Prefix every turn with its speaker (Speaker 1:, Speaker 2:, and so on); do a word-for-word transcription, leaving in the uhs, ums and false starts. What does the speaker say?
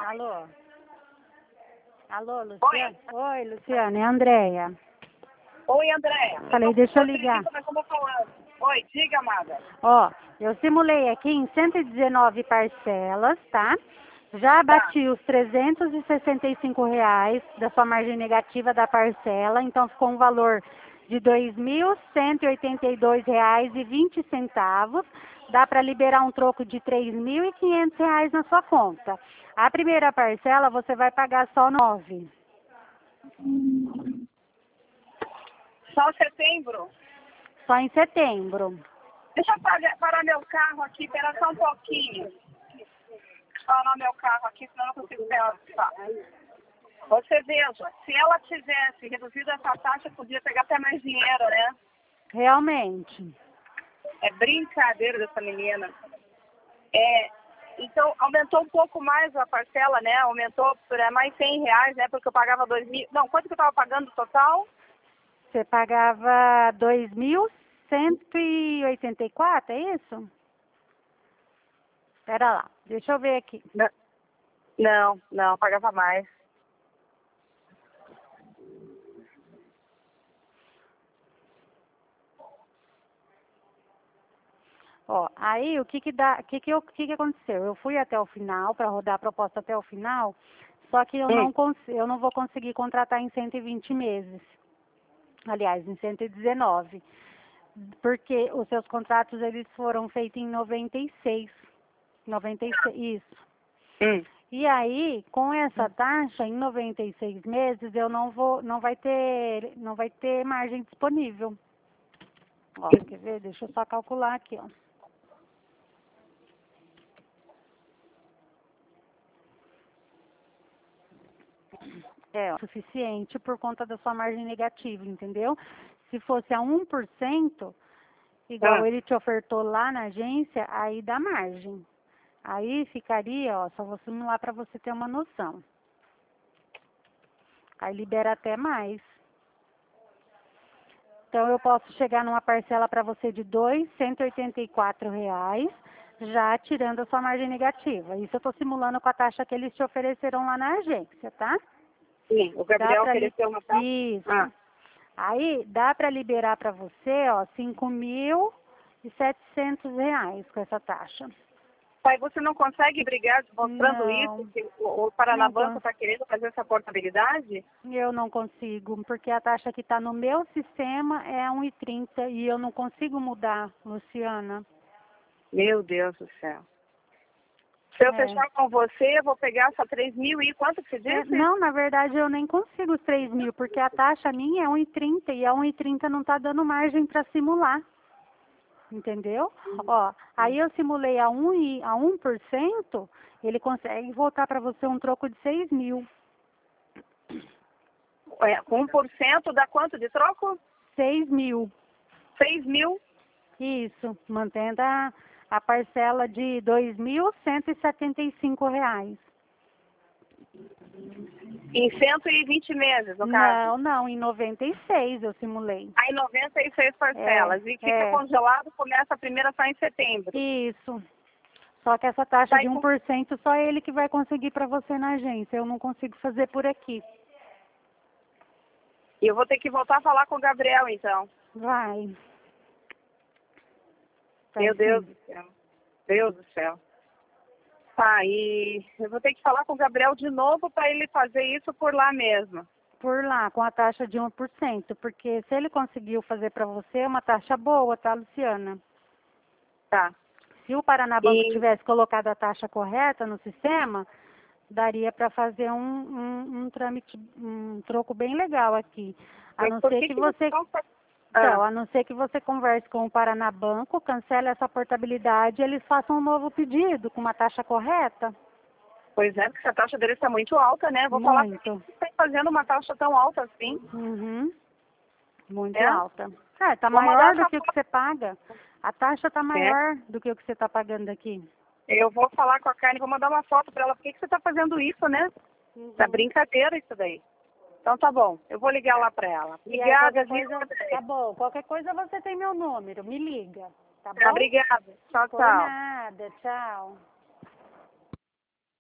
Speaker 1: Alô? Alô, Luciana? Oi, Oi Luciana, é a Andréia.
Speaker 2: Oi, Andréia.
Speaker 1: Falei, deixa eu ligar.
Speaker 2: Oi, diga, amada.
Speaker 1: Ó, eu simulei aqui em cento e dezenove parcelas, tá? Já bati os trezentos e sessenta e cinco reais da sua margem negativa da parcela, então ficou um valor de dois mil cento e oitenta e dois reais e vinte centavos. Dá para liberar um troco de três mil e quinhentos reais na sua conta. A primeira parcela você vai pagar só nove.
Speaker 2: Só setembro?
Speaker 1: Só em setembro.
Speaker 2: Deixa eu parar, parar meu carro aqui, espera só um pouquinho. Parar meu carro aqui, senão eu não consigo pensar. Você veja, se ela tivesse reduzido essa taxa, podia pegar até mais dinheiro, né?
Speaker 1: Realmente.
Speaker 2: É brincadeira dessa menina. É, então, aumentou um pouco mais a parcela, né? Aumentou por é, mais cem reais, né? Porque eu pagava dois mil... Não, quanto que eu estava pagando no total?
Speaker 1: Você pagava dois mil cento e oitenta e quatro, é isso? Espera lá, deixa eu ver aqui.
Speaker 2: Não, não, não pagava mais.
Speaker 1: Ó, aí o que que dá, o que que, eu, o que que aconteceu? Eu fui até o final, para rodar a proposta até o final, só que eu,
Speaker 2: Hum.
Speaker 1: não cons eu não vou conseguir contratar em cento e vinte meses. Aliás, em cento e dezenove. Porque os seus contratos, eles foram feitos em noventa e seis. noventa e seis, isso.
Speaker 2: Hum.
Speaker 1: E aí, com essa taxa, em noventa e seis meses, eu não vou, não vai ter, não vai ter margem disponível. Ó, quer ver? Deixa eu só calcular aqui, ó. É, ó, suficiente por conta da sua margem negativa, entendeu? Se fosse a um por cento, igual
Speaker 2: Ah.
Speaker 1: ele te ofertou lá na agência, aí dá margem. Aí ficaria, ó, só vou simular para você ter uma noção. Aí libera até mais. Então eu posso chegar numa parcela para você de dois mil cento e oitenta e quatro reais, já tirando a sua margem negativa. Isso eu estou simulando com a taxa que eles te ofereceram lá na agência, tá?
Speaker 2: Sim, o Gabriel ofereceu uma taxa.
Speaker 1: Isso.
Speaker 2: Ah.
Speaker 1: Aí dá para liberar para você, ó, cinco mil e setecentos reais com essa taxa.
Speaker 2: Pai, você não consegue brigar mostrando
Speaker 1: Não,
Speaker 2: isso? Que o, o Paranabanco
Speaker 1: não
Speaker 2: está querendo fazer essa portabilidade?
Speaker 1: eu não consigo, porque a taxa que está no meu sistema é um e trinta e eu não consigo mudar, Luciana.
Speaker 2: Meu Deus do céu. Se eu
Speaker 1: É.
Speaker 2: fechar com você, eu vou pegar essa três mil e quanto que você
Speaker 1: É,
Speaker 2: disse?
Speaker 1: não, na verdade eu nem consigo os três mil, porque a taxa minha é um e trinta e a um e trinta não está dando margem para simular. Entendeu? Ó, aí eu simulei a um e a um por cento, ele consegue voltar para você um troco de seis mil.
Speaker 2: É, com um por cento dá quanto de troco?
Speaker 1: seis mil.
Speaker 2: seis mil
Speaker 1: Isso, mantendo a, a parcela de dois mil cento e setenta e cinco reais.
Speaker 2: em cento e vinte meses, no caso.
Speaker 1: Não, não, em noventa e seis eu simulei.
Speaker 2: Aí noventa e seis parcelas.
Speaker 1: É,
Speaker 2: e fica
Speaker 1: é.
Speaker 2: congelado, começa a primeira só em setembro.
Speaker 1: Isso. Só que essa taxa
Speaker 2: Daí,
Speaker 1: de um por cento só ele que vai conseguir para você na agência. Eu não consigo fazer por aqui.
Speaker 2: E eu vou ter que voltar a falar com o Gabriel, então.
Speaker 1: Vai. Vai
Speaker 2: Meu Deus
Speaker 1: sim.
Speaker 2: do céu. Deus do céu. Tá, e eu vou ter que falar com o Gabriel de novo para ele fazer isso por lá mesmo.
Speaker 1: Por lá, com a taxa de um por cento. Porque se ele conseguiu fazer para você, é uma taxa boa, tá, Luciana?
Speaker 2: Tá.
Speaker 1: Se o Paranabanco
Speaker 2: E
Speaker 1: tivesse colocado a taxa correta no sistema, daria para fazer um, um, um trâmite, um troco bem legal aqui. A
Speaker 2: mas
Speaker 1: não
Speaker 2: por
Speaker 1: ser
Speaker 2: que
Speaker 1: que
Speaker 2: que
Speaker 1: você,
Speaker 2: não faz-
Speaker 1: então,
Speaker 2: Ah,
Speaker 1: a não ser que você converse com o Paranabanco, cancele essa portabilidade e eles façam um novo pedido com uma taxa correta.
Speaker 2: pois é, porque essa taxa dele está muito alta, né? Vou falar por que
Speaker 1: Muito.
Speaker 2: você está fazendo uma taxa tão alta assim,
Speaker 1: Uhum. Muito
Speaker 2: né?
Speaker 1: alta. É, tá
Speaker 2: Vou mandar
Speaker 1: maior do
Speaker 2: essa
Speaker 1: que o que você paga. A taxa tá
Speaker 2: É.
Speaker 1: maior do que o que você está pagando aqui.
Speaker 2: Eu vou falar com a Karen, vou mandar uma foto para ela. Por que, que você está fazendo isso, né?
Speaker 1: Uhum.
Speaker 2: Tá brincadeira isso daí. Então tá bom, eu vou ligar lá para ela.
Speaker 1: E aí,
Speaker 2: Obrigada,
Speaker 1: qualquer
Speaker 2: viu?
Speaker 1: coisa, tá bom. Qualquer coisa você tem meu número, me liga, tá
Speaker 2: Tá,
Speaker 1: bom?
Speaker 2: obrigada. Tchau,
Speaker 1: Por
Speaker 2: tchau.
Speaker 1: nada, tchau.